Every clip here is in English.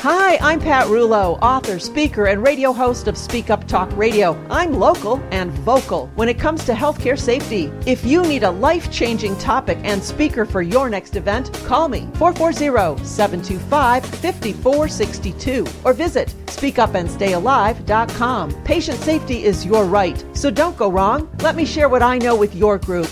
Hi, I'm Pat Rulo, author, speaker, and radio host of Speak Up Talk Radio. I'm local and vocal when it comes to healthcare safety. If you need a life-changing topic and speaker for your next event, call me, 440-725-5462, or visit speakupandstayalive.com. Patient safety is your right, so don't go wrong. Let me share what I know with your group,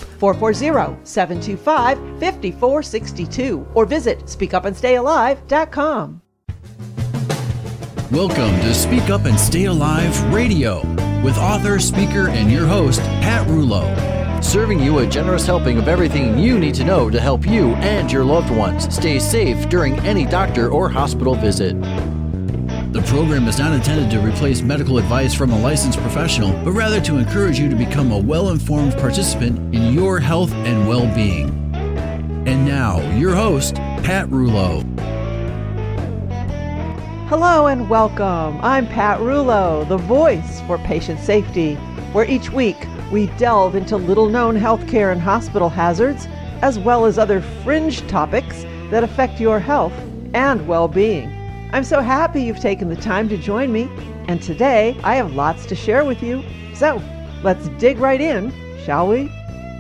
440-725-5462, or visit speakupandstayalive.com. Welcome to Speak Up and Stay Alive Radio with author, speaker, and your host, Pat Rulo. Serving you a generous helping of everything you need to know to help you and your loved ones stay safe during any doctor or hospital visit. The program is not intended to replace medical advice from a licensed professional, but rather to encourage you to become a well-informed participant in your health and well-being. And now, your host, Pat Rulo. Hello and welcome. I'm Pat Rulo, the voice for patient safety, where each week we delve into little-known healthcare and hospital hazards, as well as other fringe topics that affect your health and well-being. I'm so happy you've taken the time to join me, and today I have lots to share with you. So let's dig right in, shall we?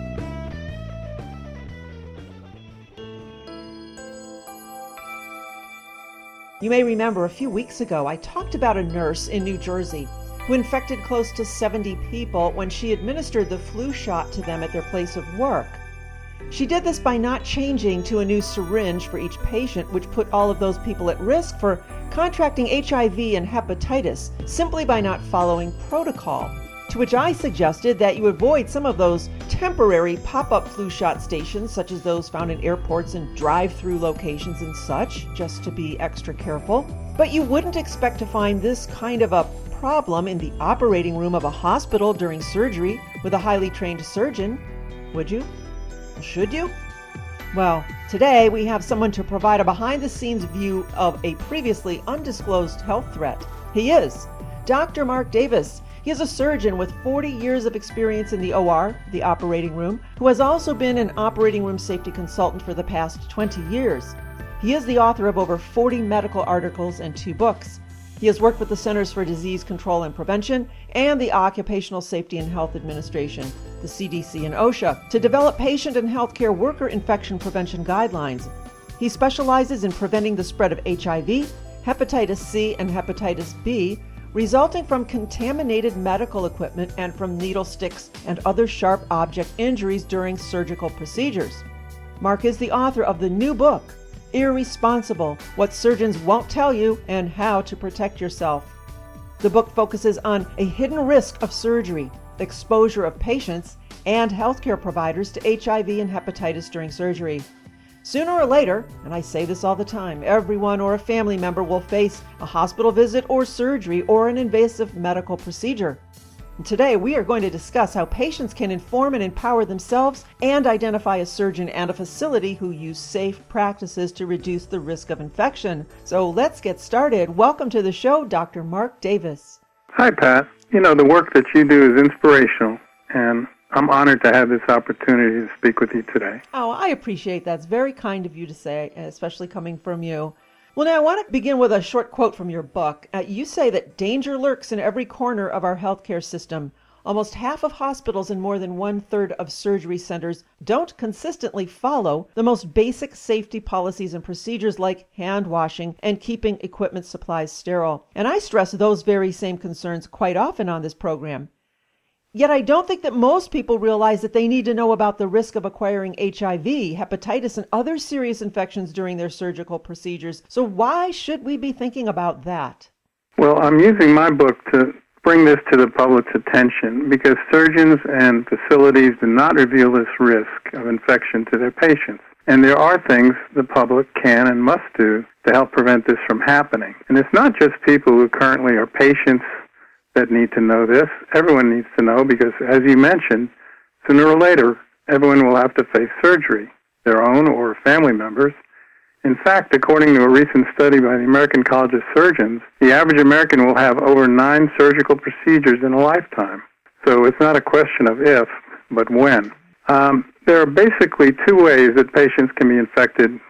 You may remember a few weeks ago I talked about a nurse in New Jersey who infected close to 70 people when she administered the flu shot to them at their place of work. She did this by not changing to a new syringe for each patient, which put all of those people at risk for contracting HIV and hepatitis simply by not following protocol. To which I suggested that you avoid some of those temporary pop-up flu shot stations, such as those found in airports and drive-through locations and such, just to be extra careful. But you wouldn't expect to find this kind of a problem in the operating room of a hospital during surgery with a highly trained surgeon, would you? Should you? Well, today we have someone to provide a behind-the-scenes view of a previously undisclosed health threat. He is Dr. Mark Davis. He is a surgeon with 40 years of experience in the OR, the operating room, who has also been an operating room safety consultant for the past 20 years. He is the author of over 40 medical articles and 2 books. He has worked with the Centers for Disease Control and Prevention and the Occupational Safety and Health Administration, the CDC and OSHA, to develop patient and healthcare worker infection prevention guidelines. He specializes in preventing the spread of HIV, hepatitis C, and hepatitis B, resulting from contaminated medical equipment and from needle sticks and other sharp object injuries during surgical procedures. Mark is the author of the new book, Irresponsible: What Surgeons Won't Tell You and How to Protect Yourself. The book focuses on a hidden risk of surgery, exposure of patients and healthcare providers to HIV and hepatitis during surgery. Sooner or later, and I say this all the time, everyone or a family member will face a hospital visit or surgery or an invasive medical procedure. And today we are going to discuss how patients can inform and empower themselves and identify a surgeon and a facility who use safe practices to reduce the risk of infection. So let's get started. Welcome to the show, Dr. Mark Davis. Hi, Pat. You know, the work that you do is inspirational, and I'm honored to have this opportunity to speak with you today. Oh, I appreciate that. It's very kind of you to say, especially coming from you. Well, now I want to begin with a short quote from your book. You say that danger lurks in every corner of our healthcare system. Almost half of hospitals and more than 1/3 of surgery centers don't consistently follow the most basic safety policies and procedures like hand washing and keeping equipment supplies sterile. And I stress those very same concerns quite often on this program. Yet I don't think that most people realize that they need to know about the risk of acquiring HIV, hepatitis, and other serious infections during their surgical procedures. So why should we be thinking about that? Well, I'm using my book to bring this to the public's attention because surgeons and facilities do not reveal this risk of infection to their patients. And there are things the public can and must do to help prevent this from happening. And it's not just people who currently are patients that need to know this. Everyone needs to know because, as you mentioned, sooner or later, everyone will have to face surgery, their own or family members. In fact, according to a recent study by the American College of Surgeons, the average American will have over 9 surgical procedures in a lifetime. So it's not a question of if, but when. There are basically 2 ways that patients can be infected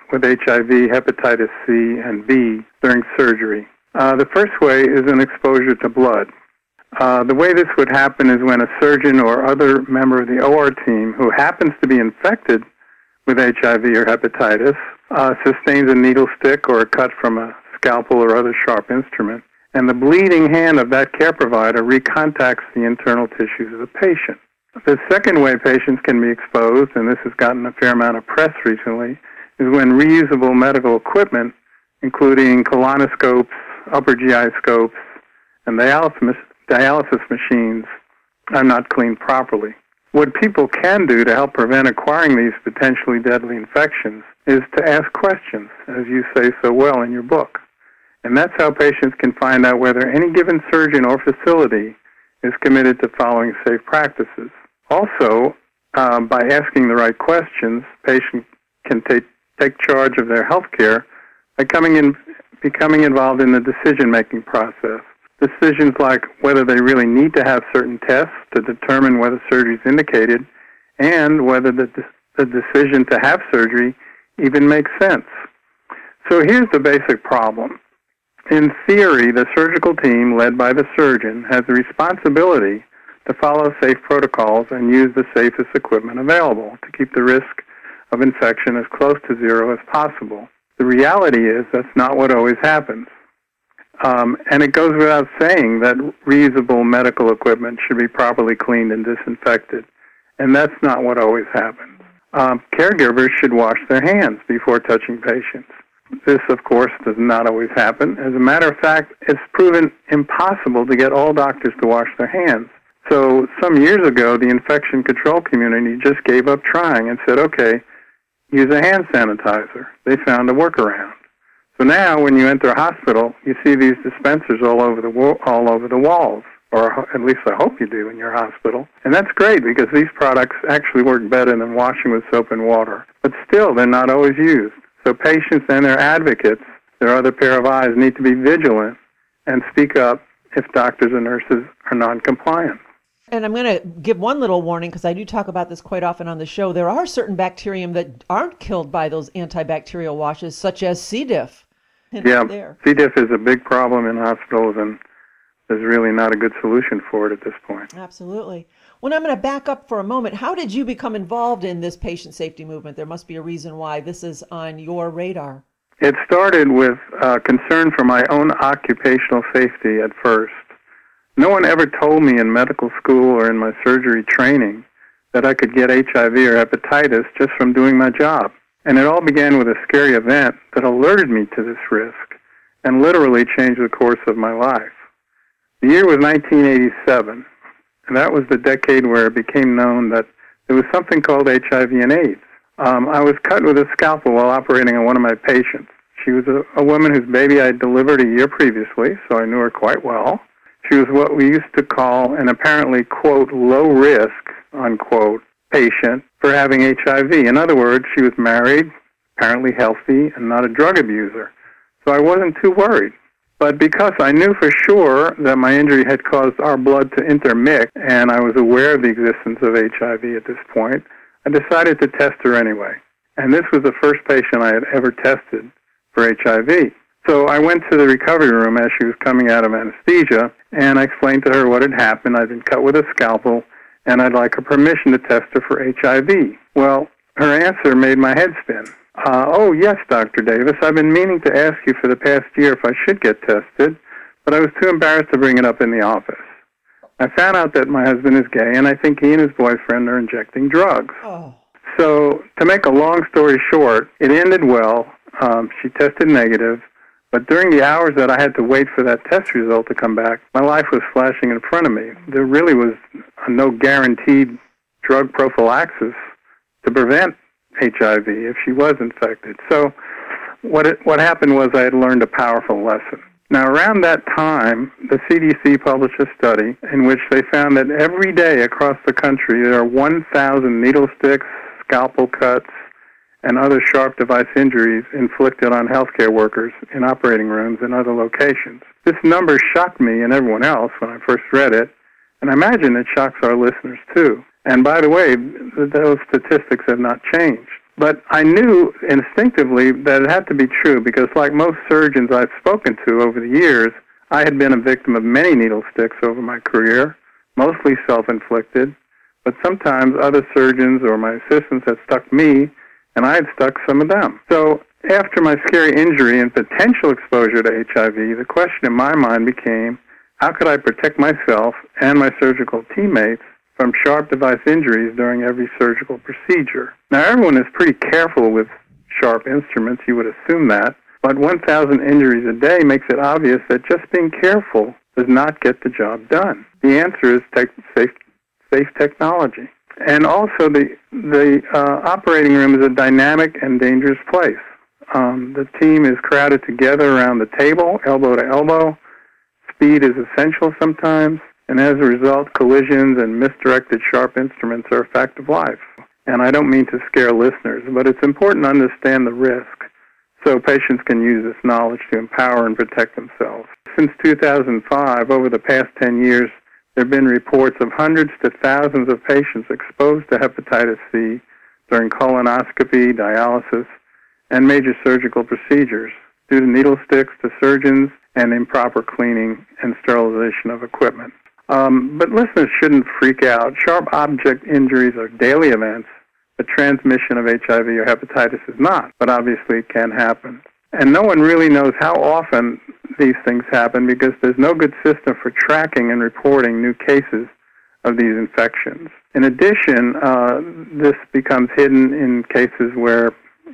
with HIV, hepatitis C, and B during surgery. The first way is an exposure to blood. The way this would happen is when a surgeon or other member of the OR team who happens to be infected with HIV or hepatitis sustains a needle stick or a cut from a scalpel or other sharp instrument, and the bleeding hand of that care provider recontacts the internal tissues of the patient. The second way patients can be exposed, and this has gotten a fair amount of press recently, is when reusable medical equipment, including colonoscopes, upper GI scopes, and dialysis machines, are not cleaned properly. What people can do to help prevent acquiring these potentially deadly infections is to ask questions, as you say so well in your book. And that's how patients can find out whether any given surgeon or facility is committed to following safe practices. Also, by asking the right questions, patients can take charge of their health care by becoming involved in the decision-making process. Decisions like whether they really need to have certain tests to determine whether surgery is indicated and whether the decision to have surgery even makes sense. So here's the basic problem. In theory, the surgical team, led by the surgeon, has the responsibility to follow safe protocols and use the safest equipment available to keep the risk of infection as close to zero as possible. The reality is that's not what always happens. And it goes without saying that reusable medical equipment should be properly cleaned and disinfected. And that's not what always happens. Caregivers should wash their hands before touching patients. This, of course, does not always happen. As a matter of fact, it's proven impossible to get all doctors to wash their hands. So some years ago, the infection control community just gave up trying and said, okay, use a hand sanitizer. They found a workaround. So now when you enter a hospital, you see these dispensers all over the walls, or at least I hope you do in your hospital. And that's great because these products actually work better than washing with soap and water. But still, they're not always used. So patients and their advocates, their other pair of eyes, need to be vigilant and speak up if doctors and nurses are non-compliant. And I'm going to give one little warning because I do talk about this quite often on the show. There are certain bacterium that aren't killed by those antibacterial washes, such as C. diff. Yeah, C. diff is a big problem in hospitals, and there's really not a good solution for it at this point. Absolutely. Well, I'm going to back up for a moment. How did you become involved in this patient safety movement? There must be a reason why this is on your radar. It started with concern for my own occupational safety at first. No one ever told me in medical school or in my surgery training that I could get HIV or hepatitis just from doing my job. And it all began with a scary event that alerted me to this risk and literally changed the course of my life. The year was 1987, and that was the decade where it became known that there was something called HIV and AIDS. I was cut with a scalpel while operating on one of my patients. She was a woman whose baby I had delivered a year previously, so I knew her quite well. She was what we used to call an apparently, quote, low risk, unquote, patient for having HIV. In other words, she was married, apparently healthy, and not a drug abuser. So I wasn't too worried. But because I knew for sure that my injury had caused our blood to intermix, and I was aware of the existence of HIV at this point, I decided to test her anyway. And this was the first patient I had ever tested for HIV. So I went to the recovery room as she was coming out of anesthesia, and I explained to her what had happened. I'd been cut with a scalpel, and I'd like her permission to test her for HIV. Well, her answer made my head spin. Oh, yes, Dr. Davis, I've been meaning to ask you for the past year if I should get tested, but I was too embarrassed to bring it up in the office. I found out that my husband is gay, and I think he and his boyfriend are injecting drugs. Oh. So, to make a long story short, it ended well. She tested negative, but during the hours that I had to wait for that test result to come back, my life was flashing in front of me. There really was no guaranteed drug prophylaxis to prevent HIV if she was infected. So what happened was I had learned a powerful lesson. Now, around that time, the CDC published a study in which they found that every day across the country there are 1,000 needle sticks, scalpel cuts, and other sharp device injuries inflicted on healthcare workers in operating rooms and other locations. This number shocked me and everyone else when I first read it, and I imagine it shocks our listeners too. And by the way, those statistics have not changed. But I knew instinctively that it had to be true because like most surgeons I've spoken to over the years, I had been a victim of many needle sticks over my career, mostly self-inflicted, but sometimes other surgeons or my assistants had stuck me, and I had stuck some of them. So after my scary injury and potential exposure to HIV, the question in my mind became, how could I protect myself and my surgical teammates from sharp device injuries during every surgical procedure? Now, everyone is pretty careful with sharp instruments, you would assume that, but 1,000 injuries a day makes it obvious that just being careful does not get the job done. The answer is safe technology. And also, the operating room is a dynamic and dangerous place. The team is crowded together around the table, elbow to elbow. Speed is essential sometimes, and as a result, collisions and misdirected sharp instruments are a fact of life. And I don't mean to scare listeners, but it's important to understand the risk so patients can use this knowledge to empower and protect themselves. Since 2005, over the past 10 years, there have been reports of hundreds to thousands of patients exposed to hepatitis C during colonoscopy, dialysis, and major surgical procedures due to needle sticks to surgeons and improper cleaning and sterilization of equipment. But listeners shouldn't freak out. Sharp object injuries are daily events. The transmission of HIV or hepatitis is not, but obviously it can happen. And no one really knows how often these things happen because there's no good system for tracking and reporting new cases of these infections. In addition, this becomes hidden in cases where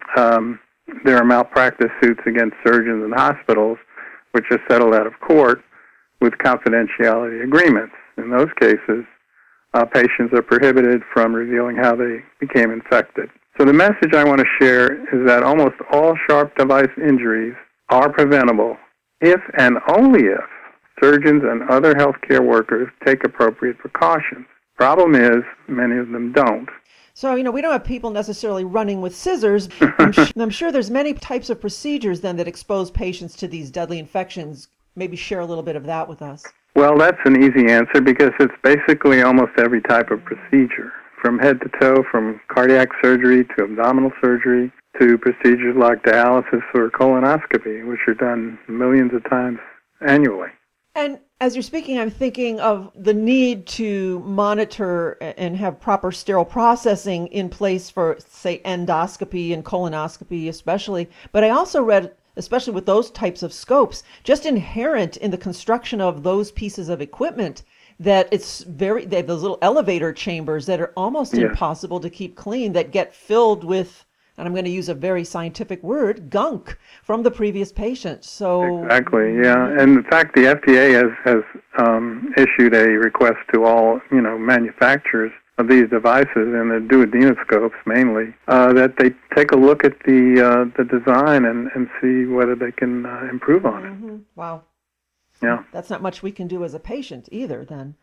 there are malpractice suits against surgeons and hospitals, which are settled out of court with confidentiality agreements. In those cases, patients are prohibited from revealing how they became infected. So the message I want to share is that almost all sharp device injuries are preventable if and only if surgeons and other healthcare workers take appropriate precautions. Problem is, many of them don't. So, we don't have people necessarily running with scissors. I'm sure there's many types of procedures then that expose patients to these deadly infections. Maybe share a little bit of that with us. Well, that's an easy answer because it's basically almost every type of procedure, from head to toe, from cardiac surgery to abdominal surgery to procedures like dialysis or colonoscopy, which are done millions of times annually. And as you're speaking, I'm thinking of the need to monitor and have proper sterile processing in place for, say, endoscopy and colonoscopy especially. But I also read, especially with those types of scopes, just inherent in the construction of those pieces of equipment, that they have those little elevator chambers that are almost impossible to keep clean, that get filled with, and I'm going to use a very scientific word, gunk from the previous patient. So exactly, yeah. And in fact, the FDA has issued a request to all manufacturers of these devices and the duodenoscopes mainly that they take a look at the design and see whether they can improve on it. Wow. Yeah. That's not much we can do as a patient either, then.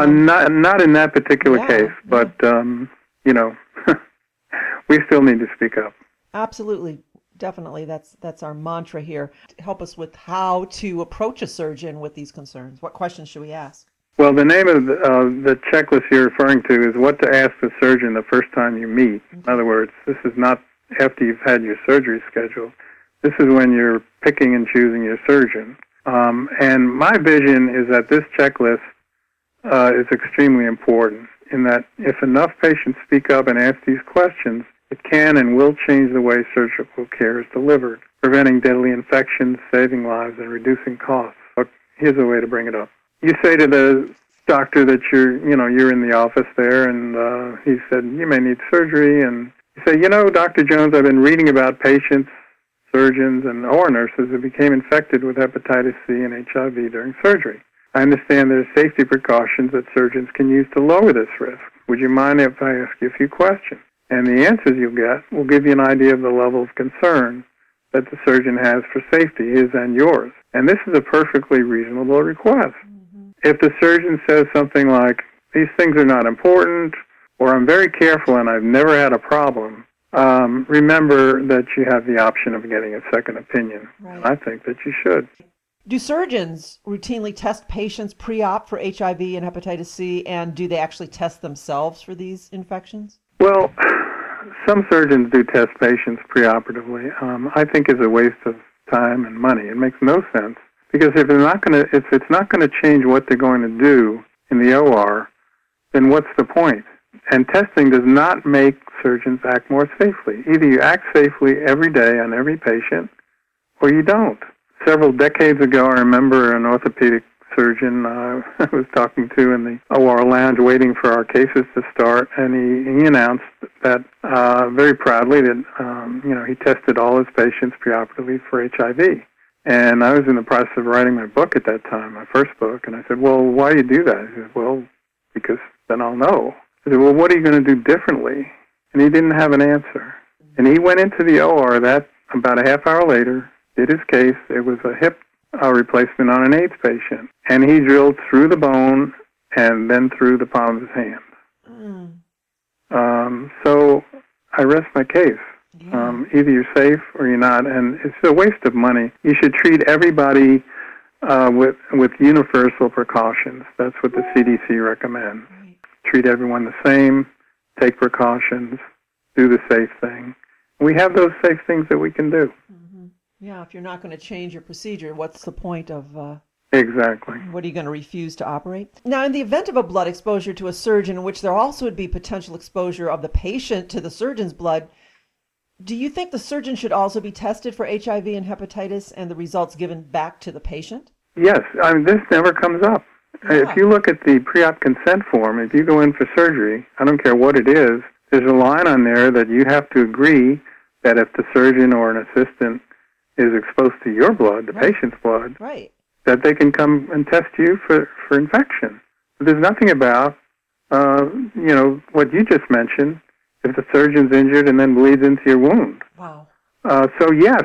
Not in that particular case, but we still need to speak up. Absolutely. Definitely. That's our mantra here. Help us with how to approach a surgeon with these concerns. What questions should we ask? Well, the name of the checklist you're referring to is what to ask the surgeon the first time you meet. In other words, this is not after you've had your surgery scheduled. This is when you're picking and choosing your surgeon. And my vision is that this checklist is extremely important in that if enough patients speak up and ask these questions, it can and will change the way surgical care is delivered, preventing deadly infections, saving lives, and reducing costs. But here's a way to bring it up. You say to the doctor that you're in the office there, and he said, you may need surgery, and you say, Dr. Jones, I've been reading about patients, surgeons, or nurses who became infected with hepatitis C and HIV during surgery. I understand there are safety precautions that surgeons can use to lower this risk. Would you mind if I ask you a few questions? And the answers you'll get will give you an idea of the level of concern that the surgeon has for safety, his and yours. And this is a perfectly reasonable request. If the surgeon says something like, these things are not important, or I'm very careful and I've never had a problem, remember that you have the option of getting a second opinion. Right. And I think that you should. Do surgeons routinely test patients pre-op for HIV and hepatitis C, and do they actually test themselves for these infections? Well, some surgeons do test patients preoperatively. I think is a waste of time and money. It makes no sense because if it's not going to change what they're going to do in the OR, then what's the point? And testing does not make surgeons act more safely. Either you act safely every day on every patient, or you don't. Several decades ago, I remember an orthopedic surgeon I was talking to in the OR lounge waiting for our cases to start, and he announced that very proudly that he tested all his patients preoperatively for HIV. And I was in the process of writing my book at that time, my first book, and I said, well, why do you do that? He said, well, because then I'll know. I said, well, what are you going to do differently? And he didn't have an answer. And he went into the OR about a half hour later, did his case. It was a hip replacement on an AIDS patient. And he drilled through the bone and then through the palm of his hand. So I rest my case. Yeah. Either you're safe or you're not, and it's a waste of money. You should treat everybody with universal precautions. That's what the CDC recommends. Right. Treat everyone the same, take precautions, do the safe thing. We have those safe things that we can do. Mm-hmm. Yeah, if you're not going to change your procedure, what's the point of... Exactly. What are you going to refuse to operate? Now, in the event of a blood exposure to a surgeon in which there also would be potential exposure of the patient to the surgeon's blood, do you think the surgeon should also be tested for HIV and hepatitis and the results given back to the patient? Yes. This never comes up. Yeah. If you look at the pre-op consent form, if you go in for surgery, I don't care what it is, there's a line on there that you have to agree that if the surgeon or an assistant is exposed to your blood, the patient's blood, that they can come and test you for infection. There's nothing about, what you just mentioned, if the surgeon's injured and then bleeds into your wound. Wow. So yes,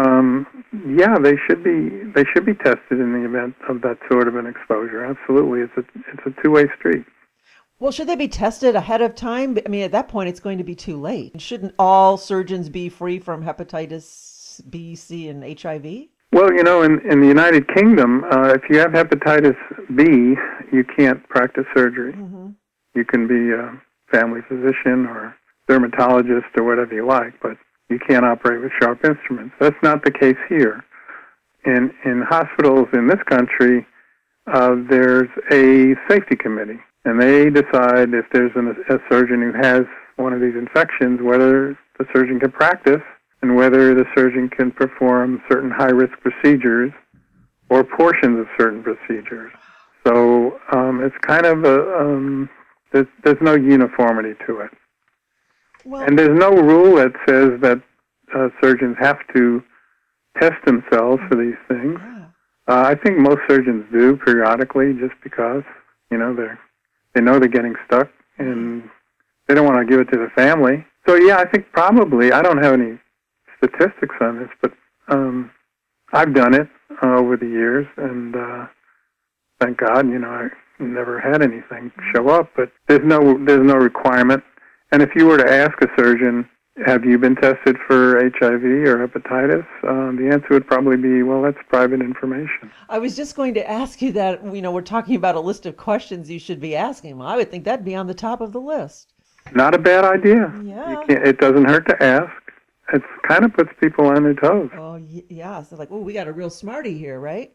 they should be tested in the event of that sort of an exposure. Absolutely, it's a two-way street. Well, should they be tested ahead of time? I mean, at that point, it's going to be too late. Shouldn't all surgeons be free from hepatitis B, C, and HIV? Well, in the United Kingdom, if you have hepatitis B, you can't practice surgery. Mm-hmm. You can be a family physician or dermatologist or whatever you like, but you can't operate with sharp instruments. That's not the case here. In hospitals in this country, there's a safety committee, and they decide if there's a surgeon who has one of these infections, whether the surgeon can practice and whether the surgeon can perform certain high-risk procedures or portions of certain procedures. So it's kind of there's no uniformity to it. Well, and there's no rule that says that surgeons have to test themselves for these things. Yeah. I think most surgeons do periodically just because, they know they're getting stuck and they don't want to give it to the family. So, yeah, I think probably, I don't have any statistics on this, but I've done it over the years, and thank God, I never had anything show up, but there's no requirement. And if you were to ask a surgeon, have you been tested for HIV or hepatitis, the answer would probably be, well, that's private information. I was just going to ask you that, we're talking about a list of questions you should be asking. Well, I would think that'd be on the top of the list. Not a bad idea. Yeah. It doesn't hurt to ask. It kind of puts people on their toes. Oh, yeah. So we got a real smarty here, right?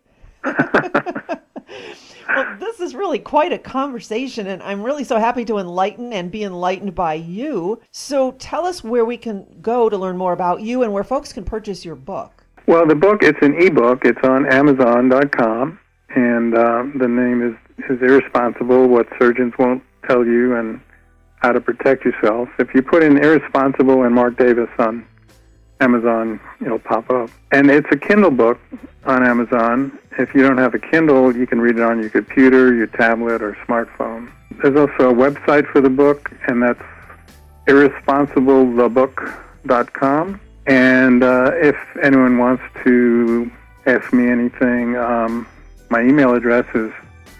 Well, this is really quite a conversation, and I'm really so happy to enlighten and be enlightened by you. So tell us where we can go to learn more about you and where folks can purchase your book. Well, the book, it's an ebook. It's on Amazon.com, and the name is Irresponsible, What Surgeons Won't Tell You and How to Protect Yourself. If you put in Irresponsible and Mark Davis on Amazon, it'll pop up. And it's a Kindle book on Amazon. If you don't have a Kindle, you can read it on your computer, your tablet, or smartphone. There's also a website for the book, and that's irresponsiblethebook.com. And if anyone wants to ask me anything, my email address is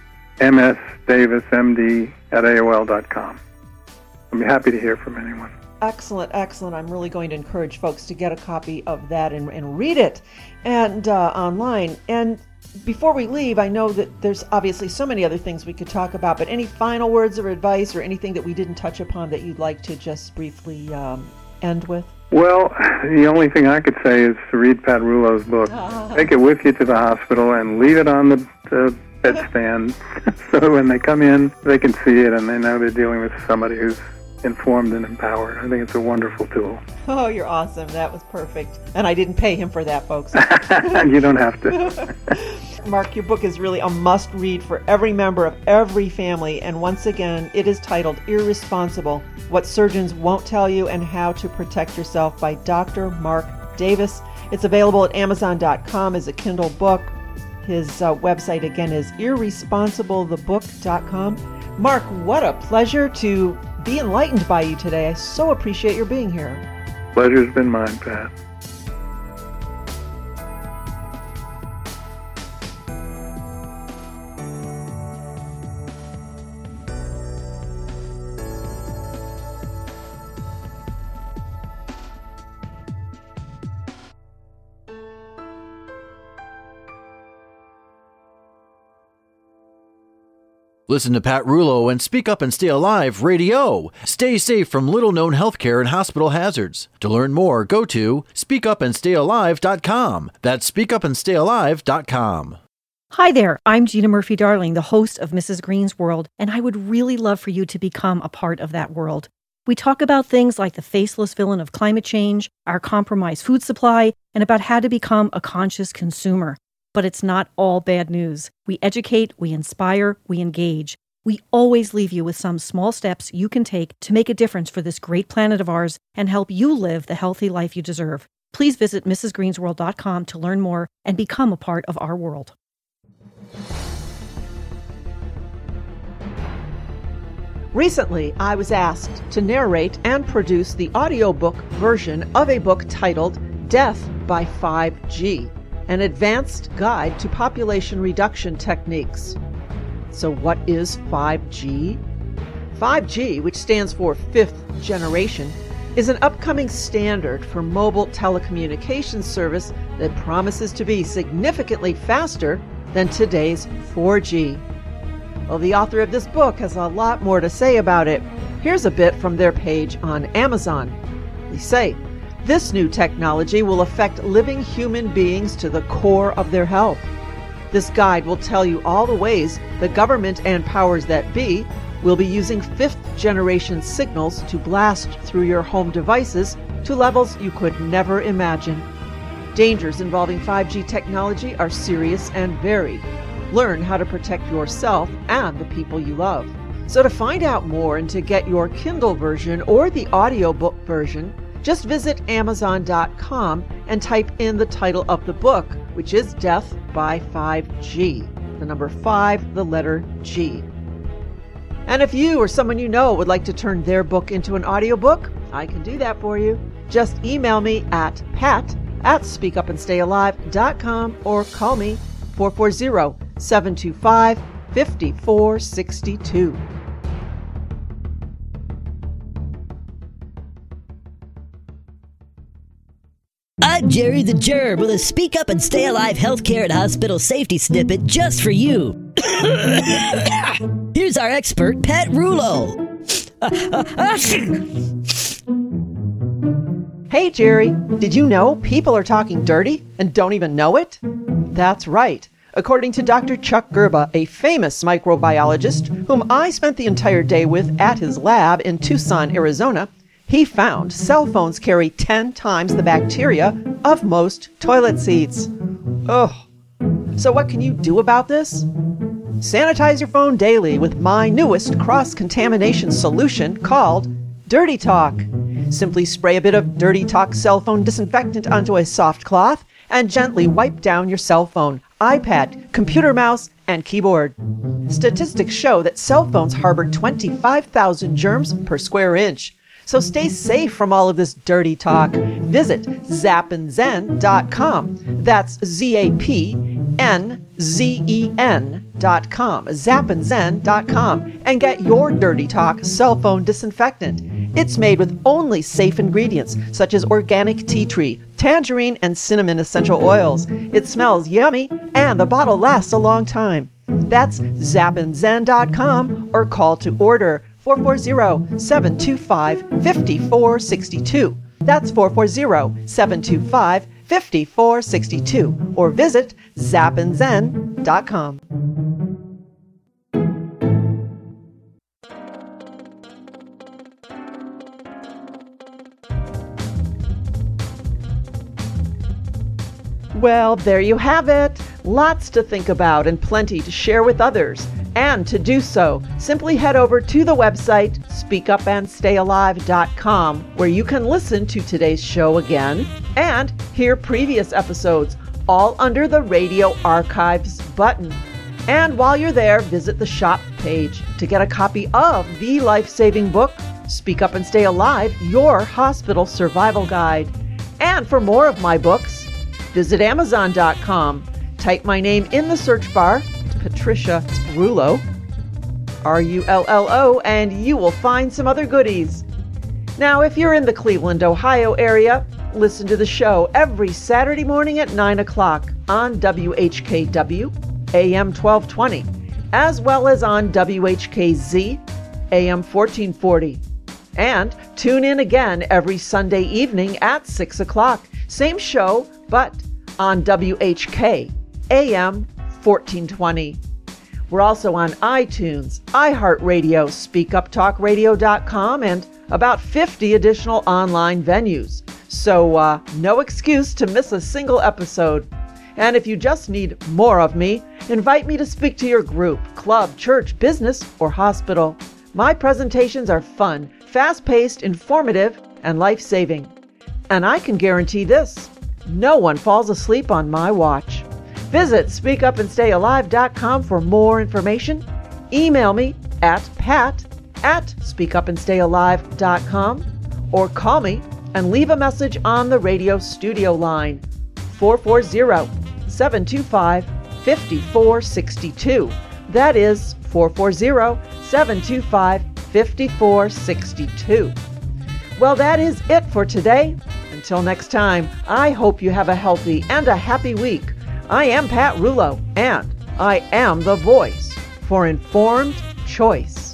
msdavismd@aol.com. I'll be happy to hear from anyone. Excellent, excellent. I'm really going to encourage folks to get a copy of that and read it and online. And before we leave, I know that there's obviously so many other things we could talk about, but any final words of advice or anything that we didn't touch upon that you'd like to just briefly end with? Well, the only thing I could say is to read Pat Rouleau's book. Take it with you to the hospital and leave it on the bedstand so when they come in, they can see it and they know they're dealing with somebody who's informed and empowered. I think it's a wonderful tool. Oh, you're awesome. That was perfect. And I didn't pay him for that, folks. You don't have to. Mark, your book is really a must-read for every member of every family. And once again, it is titled Irresponsible: What Surgeons Won't Tell You and How to Protect Yourself by Dr. Mark Davis. It's available at Amazon.com as a Kindle book. His website, again, is irresponsiblethebook.com. Mark, what a pleasure to be enlightened by you today. I so appreciate your being here. Pleasure's been mine, Pat. Listen to Pat Rouleau and Speak Up and Stay Alive Radio. Stay safe from little-known healthcare and hospital hazards. To learn more, go to speakupandstayalive.com. That's speakupandstayalive.com. Hi there, I'm Gina Murphy-Darling, the host of Mrs. Green's World, and I would really love for you to become a part of that world. We talk about things like the faceless villain of climate change, our compromised food supply, and about how to become a conscious consumer. But it's not all bad news. We educate, we inspire, we engage. We always leave you with some small steps you can take to make a difference for this great planet of ours and help you live the healthy life you deserve. Please visit mrsgreensworld.com to learn more and become a part of our world. Recently, I was asked to narrate and produce the audiobook version of a book titled Death by 5G. An advanced guide to population reduction techniques. So what is 5G? 5G, which stands for Fifth Generation, is an upcoming standard for mobile telecommunications service that promises to be significantly faster than today's 4G. Well, the author of this book has a lot more to say about it. Here's a bit from their page on Amazon. They say, this new technology will affect living human beings to the core of their health. This guide will tell you all the ways the government and powers that be will be using fifth-generation signals to blast through your home devices to levels you could never imagine. Dangers involving 5G technology are serious and varied. Learn how to protect yourself and the people you love. So to find out more and to get your Kindle version or the audiobook version, just visit Amazon.com and type in the title of the book, which is Death by 5G. The number 5, the letter G. And if you or someone you know would like to turn their book into an audiobook, I can do that for you. Just email me at pat@speakupandstayalive.com or call me 440-725-5462. I'm Jerry the Germ with a Speak Up and Stay Alive healthcare and hospital safety snippet just for you. Here's our expert, Pat Rouleau. Hey, Jerry, did you know people are talking dirty and don't even know it? That's right. According to Dr. Chuck Gerba, a famous microbiologist whom I spent the entire day with at his lab in Tucson, Arizona, he found cell phones carry 10 times the bacteria of most toilet seats. Ugh. So what can you do about this? Sanitize your phone daily with my newest cross-contamination solution called Dirty Talk. Simply spray a bit of Dirty Talk cell phone disinfectant onto a soft cloth and gently wipe down your cell phone, iPad, computer mouse, and keyboard. Statistics show that cell phones harbor 25,000 germs per square inch. So stay safe from all of this dirty talk. Visit zapnzen.com. That's zapnzen.com. zapnzen.com. And get your Dirty Talk cell phone disinfectant. It's made with only safe ingredients such as organic tea tree, tangerine, and cinnamon essential oils. It smells yummy, and the bottle lasts a long time. That's ZapandZen.com or call to order 440-725-5462. That's 440-725-5462 or visit ZapandZen.com. Well, there you have it. Lots to think about and plenty to share with others. And to do so, simply head over to the website speakupandstayalive.com, where you can listen to today's show again and hear previous episodes, all under the Radio Archives button. And while you're there, visit the shop page to get a copy of the life-saving book, Speak Up and Stay Alive, Your Hospital Survival Guide. And for more of my books, visit Amazon.com. Type my name in the search bar, Patricia Rullo, Rullo, and you will find some other goodies. Now, if you're in the Cleveland, Ohio area, listen to the show every Saturday morning at 9 o'clock on WHKW, AM 1220, as well as on WHKZ, AM 1440. And tune in again every Sunday evening at 6 o'clock. Same show, but on WHK, AM 1420. We're also on iTunes, iHeartRadio, SpeakUpTalkRadio.com, and about 50 additional online venues. So no excuse to miss a single episode. And if you just need more of me, invite me to speak to your group, club, church, business, or hospital. My presentations are fun, fast-paced, informative, and life-saving. And I can guarantee this: no one falls asleep on my watch. Visit speakupandstayalive.com for more information. Email me at pat@speakupandstayalive.com or call me and leave a message on the radio studio line, 440-725-5462. That is 440-725-5462. Well, that is it for today. Until next time, I hope you have a healthy and a happy week. I am Pat Rullo, and I am the voice for informed choice.